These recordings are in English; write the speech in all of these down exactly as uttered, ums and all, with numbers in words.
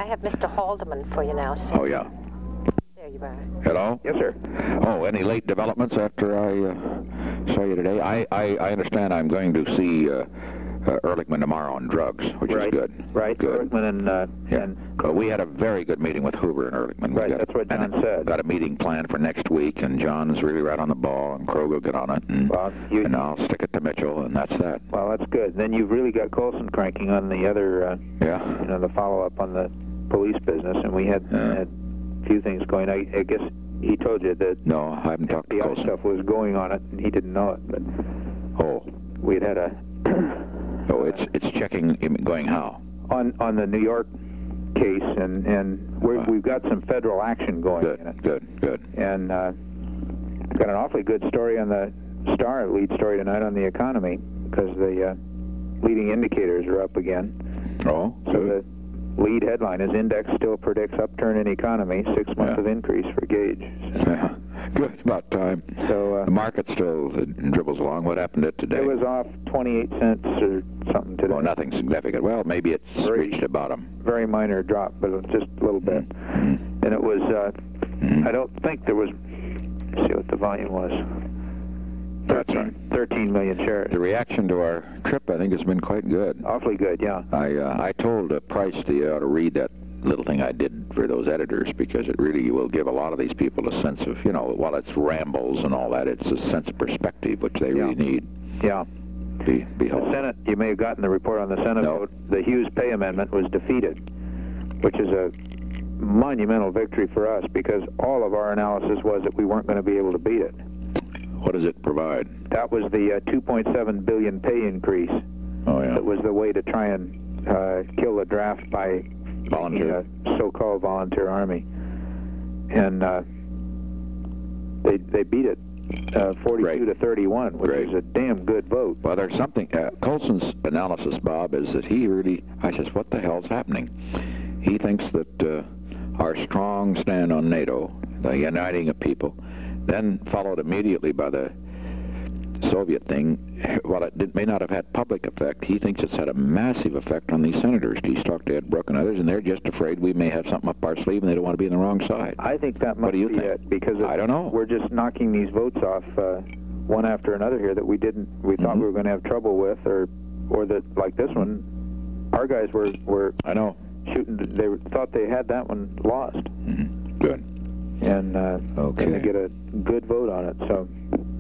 have Mister Haldeman for you now, sir. Oh, yeah. There you are. Hello? Yes, sir. Oh, any late developments after I uh, saw you today? I, I, I understand I'm going to see uh, uh, Ehrlichman tomorrow on drugs, which right. is good. Right. Good. Ehrlichman and... Uh, yeah. and well, we had a very good meeting with Hoover and Ehrlichman. We right, got, that's what John said. Got a meeting planned for next week, and John's really right on the ball, and Krog will get on it, and, well, you, and I'll stick it to Mitchell, and that's that. Well, that's good. Then you've really got Colson cranking on the other, uh, yeah. you know, the follow-up on the police business, and we had, yeah. had a few things going. I, I guess he told you that no, I haven't talked to Colson. stuff was going on it, and he didn't know it, but oh, we'd had a... oh, it's it's checking, going how? On, on the New York case, and, and we're, we've got some federal action going good, in it. Good, good, And uh, got an awfully good story on the Star, lead story tonight on the economy, because the uh, leading indicators are up again. Oh, so good. The lead headline is Index still predicts upturn in economy, six months yeah. of increase for Gage. Yeah. Good, about time. So uh, the market still uh, dribbles along. What happened to it today? It was off twenty-eight cents or something today. Oh, nothing significant. Well, maybe it's very, reached a bottom. Very minor drop, but just a little bit. Mm-hmm. And it was, uh, mm-hmm. I don't think there was, let's see what the volume was. That's right. thirteen million shares. The reaction to our trip, I think, has been quite good. Awfully good, yeah. I uh, I told uh, Price that you ought to read that little thing I did for those editors, because it really will give a lot of these people a sense of, you know, while it's rambles and all that, it's a sense of perspective, which they yeah. really need. Yeah. Be, be the Senate, you may have gotten the report on the Senate no. vote. The Hughes pay amendment was defeated, which is a monumental victory for us, because all of our analysis was that we weren't going to be able to beat it. What does it provide? That was the uh, two point seven billion dollars pay increase. Oh, yeah. That was the way to try and uh, kill the draft by volunteer, a so-called volunteer army. And uh, they they beat it uh, forty-two Great. to thirty-one, which Great. is a damn good vote. Well, there's something. Uh, Colson's analysis, Bob, is that he really. I says, what the hell's happening? He thinks that uh, our strong stand on NATO, the uniting of people, then followed immediately by the Soviet thing, while it did, may not have had public effect, he thinks it's had a massive effect on these senators. He's talked to Ed Brooke and others, and they're just afraid we may have something up our sleeve, and they don't want to be on the wrong side. I think that must what do you be think? it, because I don't know. We're just knocking these votes off uh, one after another here that we didn't, we thought mm-hmm. we were going to have trouble with, or or that, like this one, our guys were, were I know. shooting, they thought they had that one lost. Mm-hmm. Good. And uh, okay. and they get a good vote on it, so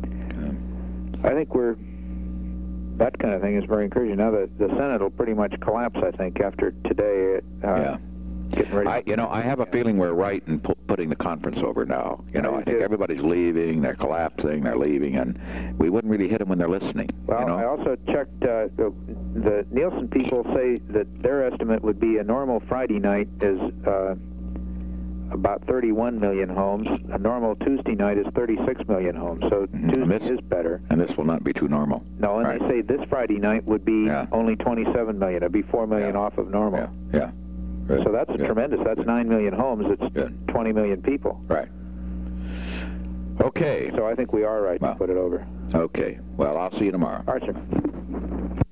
I think we're, that kind of thing is very encouraging. Now the, the Senate will pretty much collapse, I think, after today. Uh, yeah. Getting ready. I, you know, I have a feeling we're right in pu putting the conference over now. You know, I I think do. everybody's leaving, they're collapsing, they're leaving, and we wouldn't really hit them when they're listening. Well, you know? I also checked, uh, the, the Nielsen people say that their estimate would be a normal Friday night is uh, about thirty-one million homes. A normal Tuesday night is thirty-six million homes, so Mm-hmm. Tuesday this, is better. And this will not be too normal. No, and right. they say this Friday night would be yeah. only twenty-seven million. It'd be four million yeah. off of normal. Yeah, yeah. Good. So that's Good. tremendous. That's Good. nine million homes. It's Good. twenty million people. Right. Okay. So I think we are right well, to put it over. Okay. Well, I'll see you tomorrow. All right, sir.